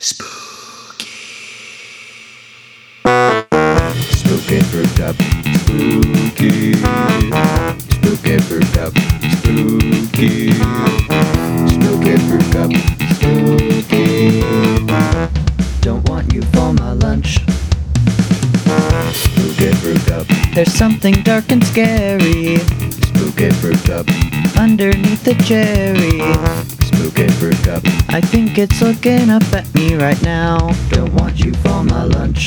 Spooky. Spooky fruit cup. Spooky. Spooky fruit cup. Spooky. Spooky fruit cup. Spooky. Don't want you for my lunch. Spooky fruit cup. There's something dark and scary Spooky fruit cup. underneath the cherry. Spooky fruit cup. I think it's looking up at me right now. Don't want you for my lunch.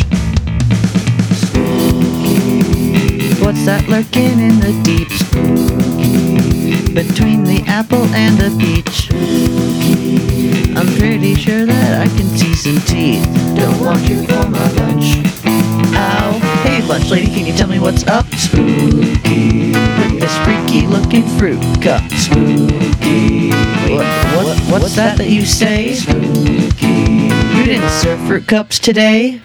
Spooky. What's that lurking in the deep? Spooky. Between the apple and the peach. I'm pretty sure that I can see some teeth. Don't want you for my lunch. Ow. Hey, lunch lady, can you tell me what's up? Spooky. With this freaky looking fruit cup. Spooky. What's that you say? Spooky. You didn't serve fruit cups today?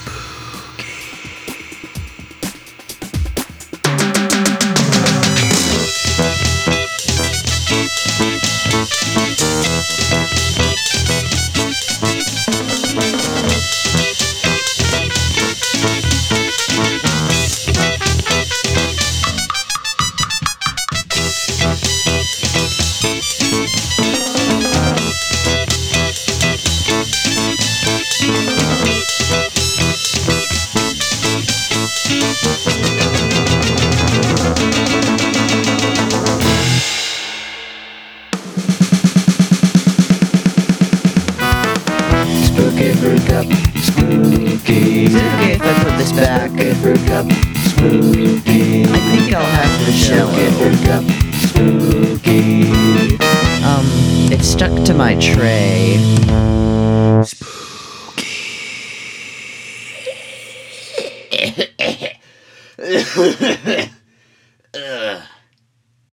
Spooky fruit cup. Spooky. Is it okay if I put this back? Spooky fruit cup. Spooky. I think I'll have the Spooky jello. fruit cup. Spooky. It's stuck to my tray. Spooky.